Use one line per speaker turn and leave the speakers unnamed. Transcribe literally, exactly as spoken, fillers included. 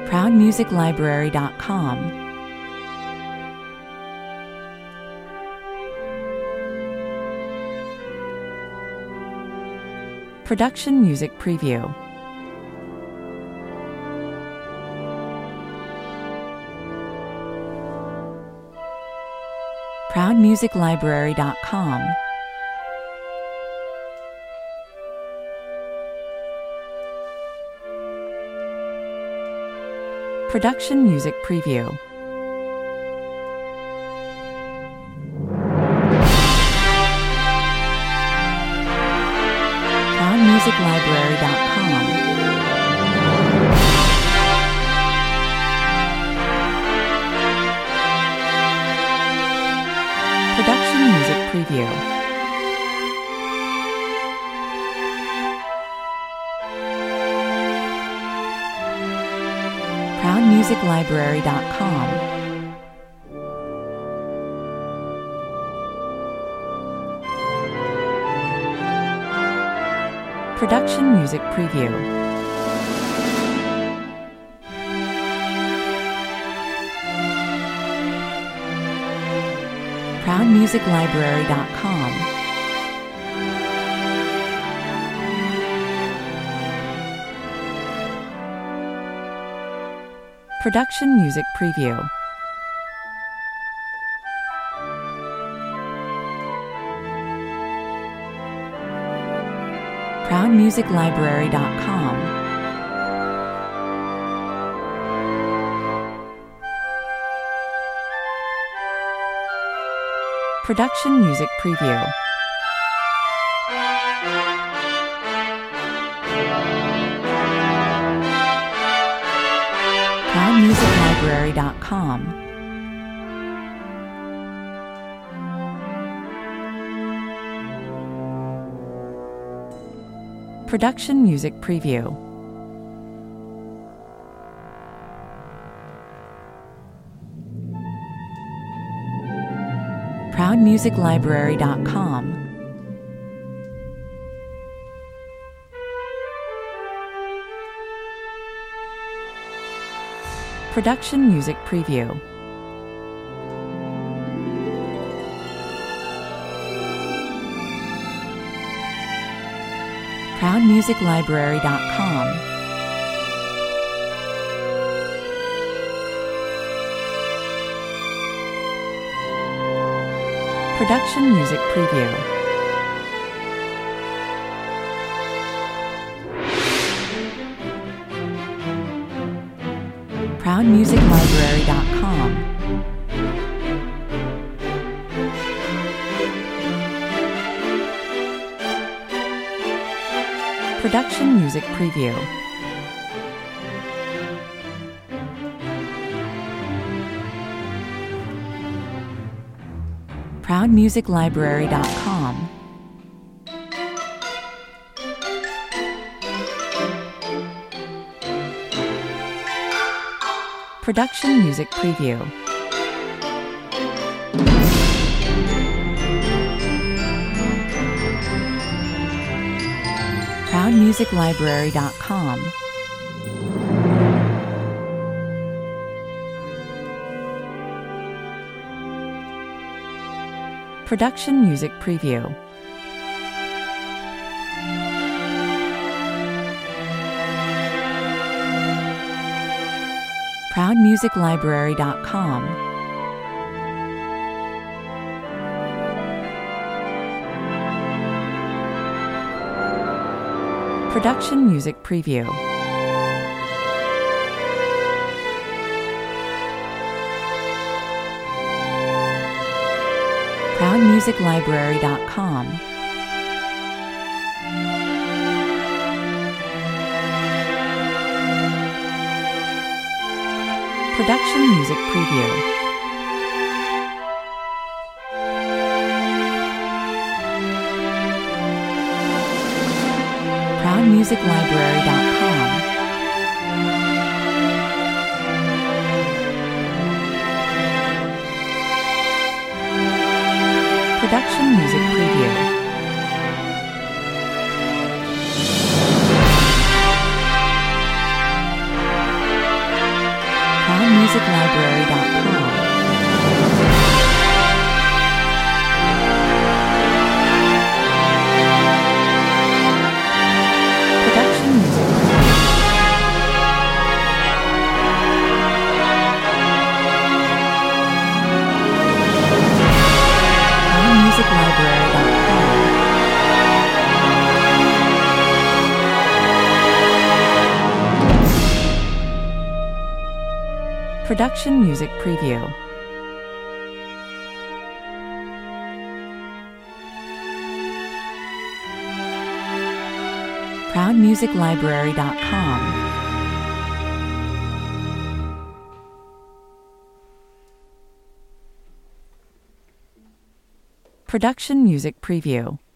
proud music library dot com. Production Music Preview. proud music library dot com. Production Music Preview. proud music library dot com. Production Music Preview. proud music library dot com. Production Music Preview. proud music library dot com. Production Music Preview. proud music library dot com. Production Music Preview. proud music library dot com. Production Music Preview. proud music library dot com. Production Music Preview. proud music library dot com. Production Music Preview. proud music library dot com. Production Music Preview. proud music library dot com. Production Music Preview. proud music library dot com. Production Music Preview. proud music library dot com. Production Music Preview. proud music library dot com. Production Music Preview. proud music library dot com. Production Music Preview. Production Music Preview. proud music library dot com. Production Music Preview.